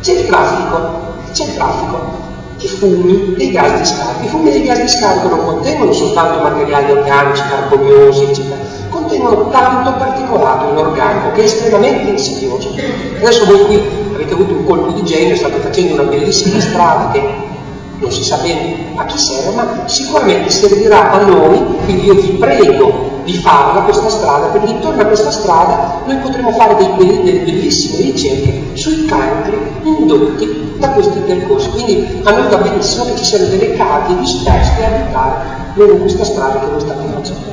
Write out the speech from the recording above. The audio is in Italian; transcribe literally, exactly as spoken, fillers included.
c'è il traffico, c'è il traffico. I fumi dei gas di scarico. I fumi dei gas di scarico non contengono soltanto materiali organici, carboniosi, eccetera, contengono tanto particolato inorganico che è estremamente insidioso. Adesso voi qui avete avuto un colpo di genio, state facendo una bellissima strada che non si sa bene a chi serve, ma sicuramente servirà a noi, quindi io vi prego di farla questa strada, perché intorno a questa strada noi potremo fare dei, dei, delle bellissime ricerche sui cancri indotti da questi percorsi. Quindi a noi va benissimo che ci siano delle case disposte a abitare in questa strada che voi state facendo.